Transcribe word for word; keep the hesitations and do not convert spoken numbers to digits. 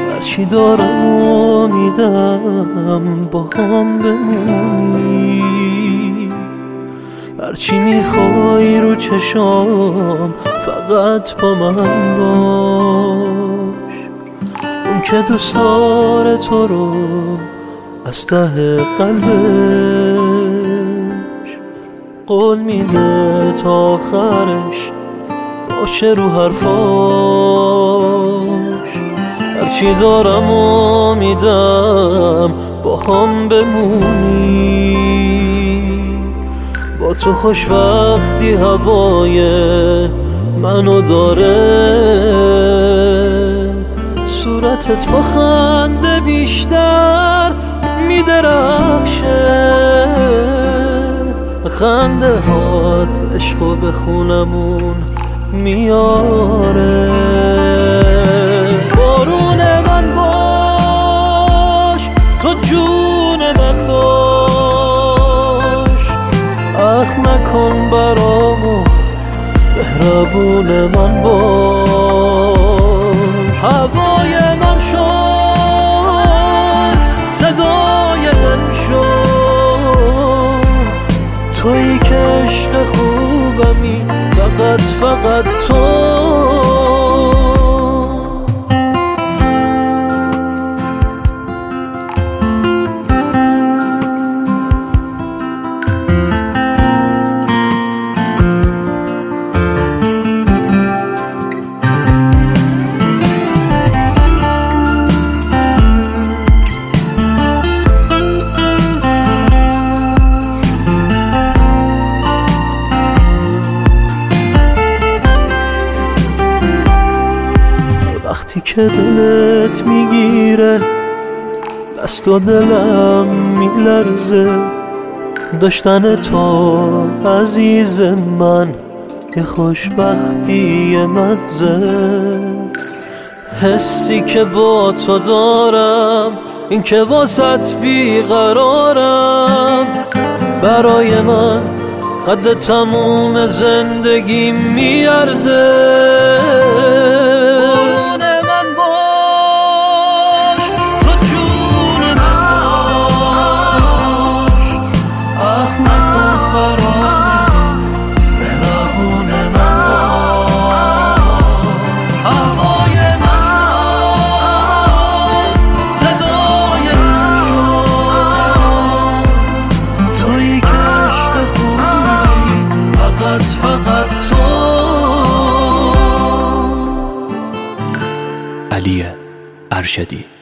هرچی دارم امیدم با هم بمونی، هرچی میخوای رو چشام فقط با من باش. اون که دوست داره تو رو از ته قلبش، قول میده تا آخرش باشه رو حرفاش. هرچی دارم امیدم با هم بمونی، با تو خوشبختی هوای منو داره، صورتت با خنده بیشتر میدرخشه، خنده هات عشقو به خونمون میاره. بارون من باش، تو جون من باش، اخ نکن برامو مهربون من باش. هوای من شد، صدای من شد، تویی که عشق خوبمی، فقط فقط تو. وقتی که دلت میگیره دست و دلم میلرزه، داشتن تو عزیز من یه خوشبختی محضه. حسی که با تو دارم این که واسط بیقرارم، برای من قد تموم زندگی میارزه. علی ارشدی.